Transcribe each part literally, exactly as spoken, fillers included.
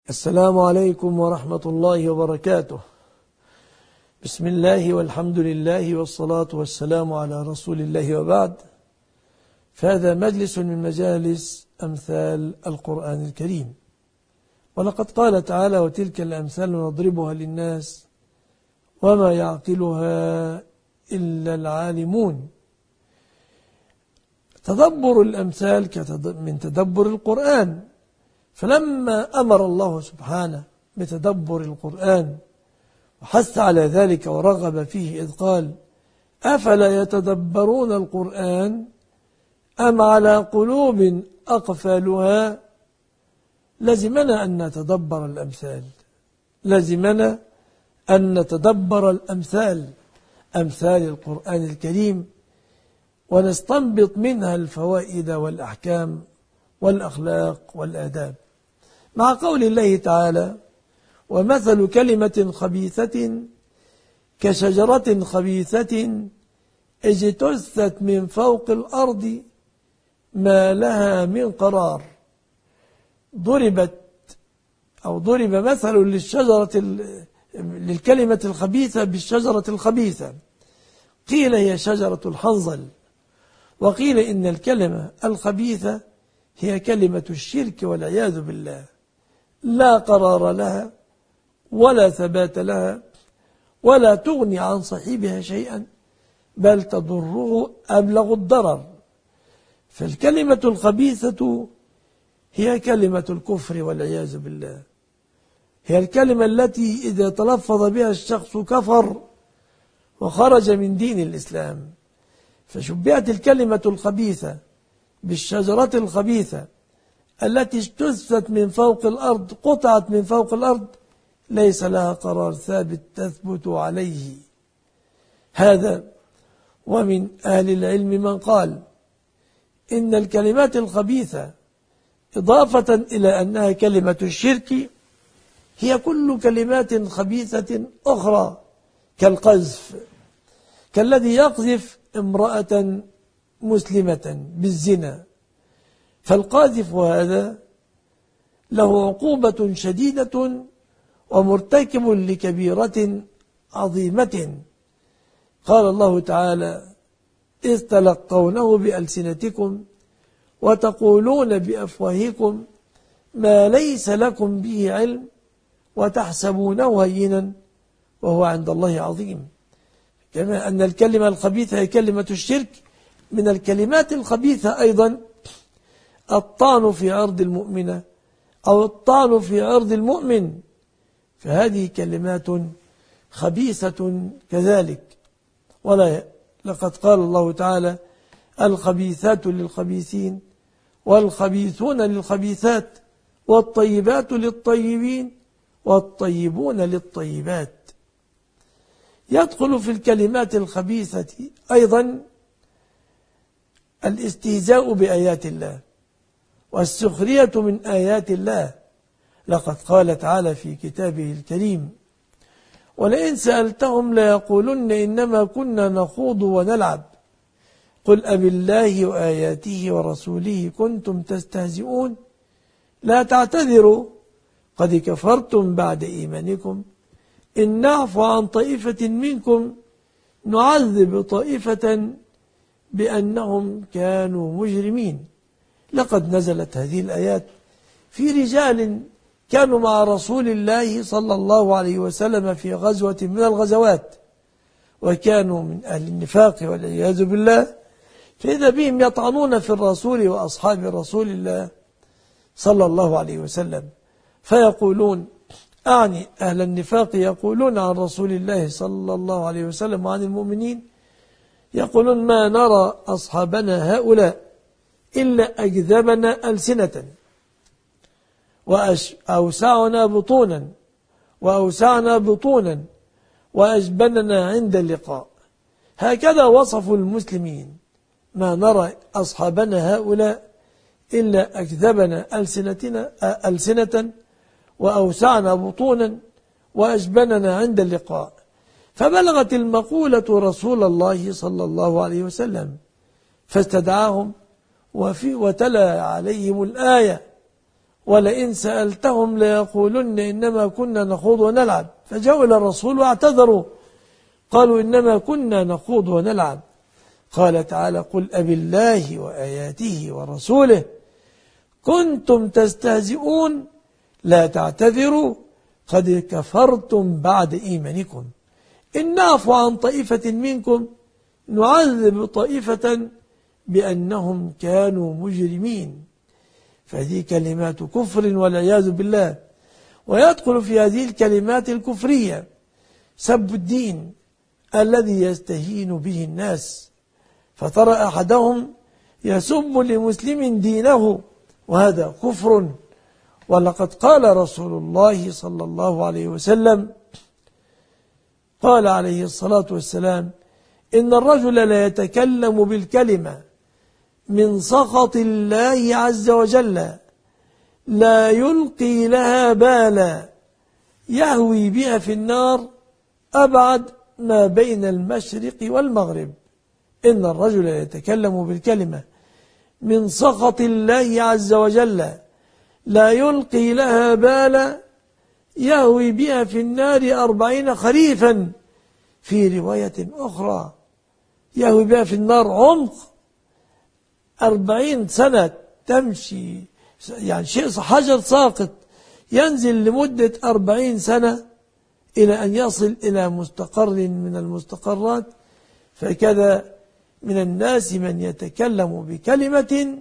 السلام عليكم ورحمة الله وبركاته. بسم الله والحمد لله والصلاة والسلام على رسول الله وبعد، فهذا مجلس من مجالس أمثال القرآن الكريم. ولقد قال تعالى: وتلك الأمثال نضربها للناس وما يعقلها إلا العالمون. تدبر الأمثال من تدبر القرآن، فلما أمر الله سبحانه بتدبر القرآن وحث على ذلك ورغب فيه إذ قال: أفلا يتدبرون القرآن أم على قلوب أقفالها، لزمنا أن نتدبر الأمثال لزمنا أن نتدبر الأمثال أمثال القرآن الكريم، ونستنبط منها الفوائد والأحكام والأخلاق والآداب. مع قول الله تعالى: ومثل كلمة خبيثة كشجرة خبيثة اجتثت من فوق الأرض ما لها من قرار. ضربت أو ضرب مثل للشجرة للكلمة الخبيثة بالشجرة الخبيثة، قيل هي شجرة الحنظل، وقيل إن الكلمة الخبيثة هي كلمة الشرك والعياذ بالله، لا قرار لها ولا ثبات لها ولا تغني عن صاحبها شيئا، بل تضره أبلغ الضرر. فالكلمة الخبيثة هي كلمة الكفر والعياذ بالله، هي الكلمة التي إذا تلفظ بها الشخص كفر وخرج من دين الإسلام. فشبهت الكلمة الخبيثة بالشجرة الخبيثة التي اجتثت من فوق الأرض، قطعت من فوق الأرض، ليس لها قرار ثابت تثبت عليه. هذا ومن أهل العلم من قال إن الكلمات الخبيثة إضافة إلى أنها كلمة الشرك هي كل كلمات خبيثة أخرى، كالقذف، كالذي يقذف امرأة مسلمة بالزنا، فالقاذف هذا له عقوبة شديدة ومرتكب لكبيرة عظيمة. قال الله تعالى: إذ تلقونه بألسنتكم وتقولون بأفواهكم ما ليس لكم به علم وتحسبونه هينا وهو عند الله عظيم. كما أن الكلمة الخبيثة هي كلمة الشرك، من الكلمات الخبيثة أيضا الطعن في عرض المؤمنة أو الطعن في عرض المؤمن، فهذه كلمات خبيثة كذلك. ولا لقد قال الله تعالى: الخبيثات للخبيثين والخبيثون للخبيثات والطيبات للطيبين والطيبون للطيبات. يدخل في الكلمات الخبيثة أيضا الاستهزاء بآيات الله والسخرية من آيات الله. لقد قال تعالى في كتابه الكريم: ولئن سألتهم ليقولن إنما كنا نخوض ونلعب قل أبالله وآياته ورسوله كنتم تستهزئون لا تعتذروا قد كفرتم بعد إيمانكم إن نعفو عن طائفة منكم نعذب طائفة بأنهم كانوا مجرمين. لقد نزلت هذه الآيات في رجال كانوا مع رسول الله صلى الله عليه وسلم في غزوة من الغزوات، وكانوا من أهل النفاق والعياذ بالله، فإذا بهم يطعنون في الرسول وأصحاب رسول الله صلى الله عليه وسلم، فيقولون، أعني أهل النفاق، يقولون عن رسول الله صلى الله عليه وسلم وعن المؤمنين، يقولون: ما نرى أصحابنا هؤلاء إلا أجذبنا ألسنة وأوسعنا بطونا وأوسعنا بطونا وأجبننا عند اللقاء. هكذا وصفوا المسلمين: ما نرى أصحابنا هؤلاء إلا أكذبنا ألسنتنا ألسنة وأوسعنا بطونا وأجبننا عند اللقاء. فبلغت المقولة رسول الله صلى الله عليه وسلم، فاستدعاهم وفي وتلا عليهم الآية ولئن سألتهم ليقولن إنما كنا نخوض ونلعب. فجاءوا إلى الرسول واعتذروا قالوا إنما كنا نخوض ونلعب. قال تعالى قل أبالله وآياته ورسوله كنتم تستهزئون لا تعتذروا قد كفرتم بعد إيمانكم إن نعفو عن طائفة منكم نعذب طائفة بأنهم كانوا مجرمين. فهذه كلمات كفر والعياذ بالله. ويدخل في هذه الكلمات الكفرية سب الدين الذي يستهين به الناس، فترى أحدهم يسب لمسلم دينه وهذا كفر. ولقد قال رسول الله صلى الله عليه وسلم قال عليه الصلاة والسلام إن الرجل لا يتكلم بالكلمة من سخط الله عز وجل لا يلقي لها بالا يهوي بها في النار أبعد ما بين المشرق والمغرب. إن الرجل لا يتكلم بالكلمة من سخط الله عز وجل لا يلقي لها بالا يهوي بها في النار أربعين خريفا. في رواية أخرى يهوي بها في النار عمق أربعين سنة تمشي، يعني شيء حجر ساقط ينزل لمدة أربعين سنة إلى أن يصل إلى مستقر من المستقرات. فكذا من الناس من يتكلم بكلمة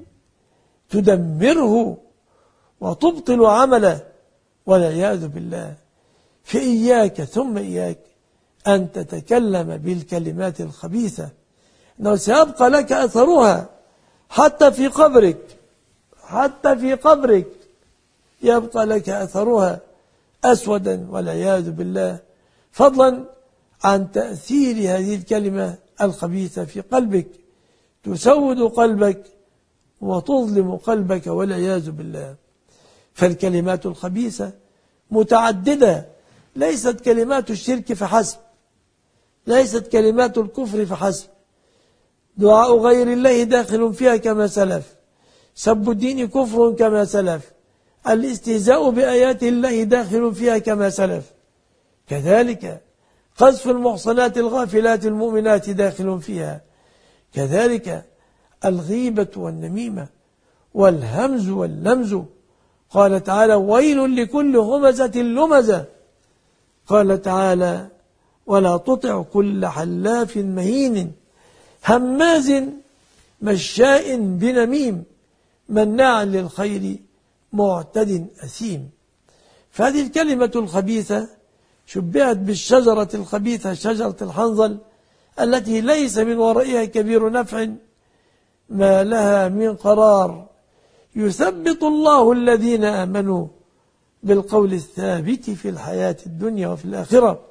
تدمره وتبطل عمله والعياذ بالله. فإياك ثم إياك أن تتكلم بالكلمات الخبيثة، إنه سيبقى لك أثرها حتى في قبرك، حتى في قبرك يبقى لك أثرها أسودا والعياذ بالله، فضلا عن تأثير هذه الكلمة الخبيثة في قلبك، تسود قلبك وتظلم قلبك والعياذ بالله. فالكلمات الخبيثة متعددة، ليست كلمات الشرك فحسب، ليست كلمات الكفر فحسب. دعاء غير الله داخل فيها كما سلف، سب الدين كفر كما سلف، الاستهزاء بآيات الله داخل فيها كما سلف، كذلك قذف المحصنات الغافلات المؤمنات داخل فيها، كذلك الغيبة والنميمة والهمز واللمز. قال تعالى ويل لكل همزة لمزة. قال تعالى ولا تطع كل حلاف مهين هماز مشاء بنميم مناع للخير معتد أثيم. فهذه الكلمة الخبيثة شبهت بالشجرة الخبيثة شجرة الحنظل التي ليس من ورائها كبير نفع ما لها من قرار. يثبت الله الذين آمنوا بالقول الثابت في الحياة الدنيا وفي الآخرة.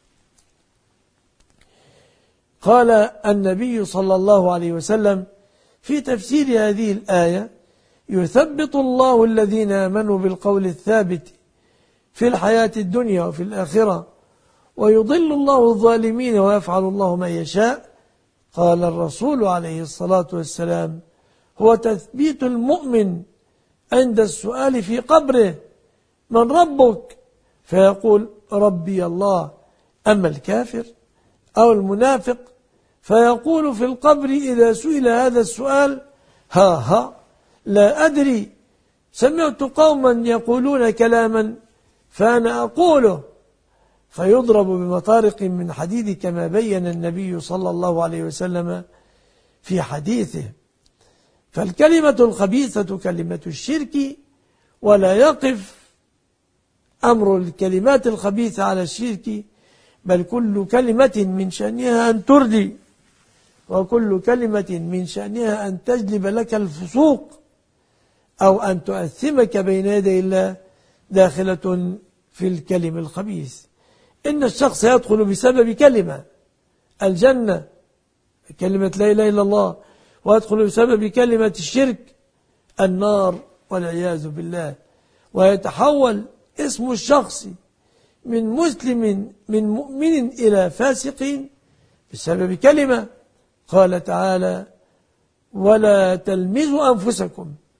قال النبي صلى الله عليه وسلم في تفسير هذه الآية يثبت الله الذين آمنوا بالقول الثابت في الحياة الدنيا وفي الآخرة ويضل الله الظالمين ويفعل الله ما يشاء. قال الرسول عليه الصلاة والسلام هو تثبيت المؤمن عند السؤال في قبره من ربك؟ فيقول ربي الله. أما الكافر أو المنافق فيقول في القبر إذا سئل هذا السؤال ها ها لا أدري سمعت قوما يقولون كلاما فأنا أقوله، فيضرب بمطارق من حديد كما بين النبي صلى الله عليه وسلم في حديثه. فالكلمة الخبيثة كلمة الشرك، ولا يقف أمر الكلمات الخبيثة على الشرك، بل كل كلمة من شأنها أن تردي، وكل كلمة من شأنها أن تجلب لك الفسوق أو أن تؤثمك بين يدي الله داخلة في الكلم الخبيث. إن الشخص يدخل بسبب كلمة الجنة كلمة لا إله إلا الله، ويدخل بسبب كلمة الشرك النار والعياذ بالله، ويتحول اسم الشخص من مسلم من مؤمن إلى فاسق بسبب كلمة. قال تعالى ولا تلمزوا أنفسكم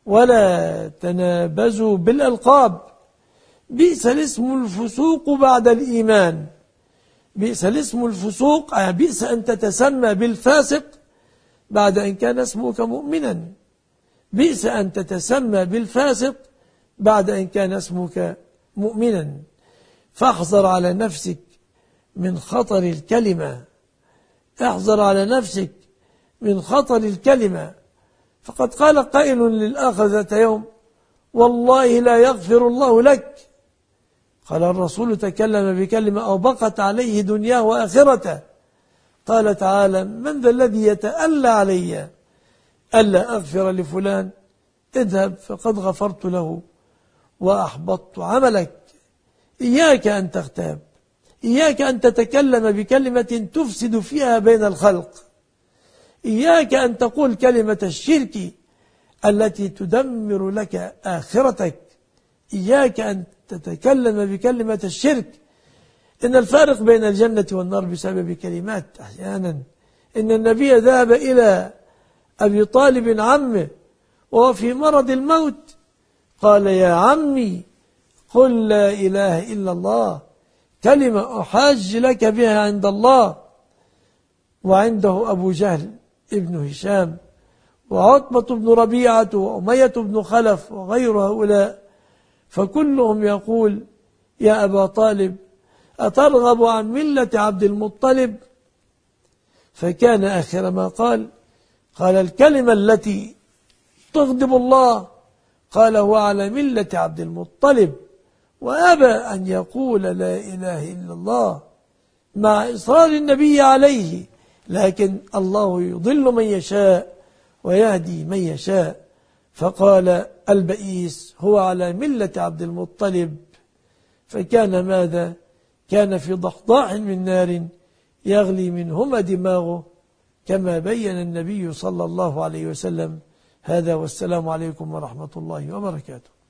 ولا تنابزوا بالألقاب، بئس الاسم الفسوق بعد الإيمان. بئس الاسم الفسوق، يعني بئس أن تتسمى بالفاسق بعد أن كان اسمك مؤمنا. بئس أن تتسمى بالفاسق بعد أن كان اسمك مؤمنا. فاحذر على نفسك من خطر الكلمة، احذر على نفسك من خطر الكلمة. فقد قال قائل للآخر ذات يوم: والله لا يغفر الله لك. قال الرسول: تكلم بكلمة أوبقت عليه دنياه وآخرته. قال تعالى: من ذا الذي يتألى علي ألا أغفر لفلان؟ اذهب فقد غفرت له وأحبطت عملك. إياك أن تغتاب، إياك أن تتكلم بكلمة تفسد فيها بين الخلق، إياك أن تقول كلمة الشرك التي تدمر لك آخرتك، إياك أن تتكلم بكلمة الشرك. إن الفارق بين الجنة والنار بسبب كلمات أحيانا. إن النبي ذهب إلى أبي طالب عمه وهو في مرض الموت، قال: يا عمي قل لا إله إلا الله، كلمة أحاج لك بها عند الله. وعنده أبو جهل ابن هشام وعتبة بن ربيعة وأمية بن خلف وغير هؤلاء، فكلهم يقول: يا أبا طالب أترغب عن ملة عبد المطلب؟ فكان آخر ما قال قال الكلمة التي تغضب الله، قال: هو على ملة عبد المطلب. وأبى أن يقول لا إله إلا الله مع إصرار النبي عليه، لكن الله يضل من يشاء ويهدي من يشاء. فقال البئيس: هو على ملة عبد المطلب. فكان ماذا؟ كان في ضحضاح من نار يغلي منهما دماغه، كما بين النبي صلى الله عليه وسلم. هذا والسلام عليكم ورحمة الله وبركاته.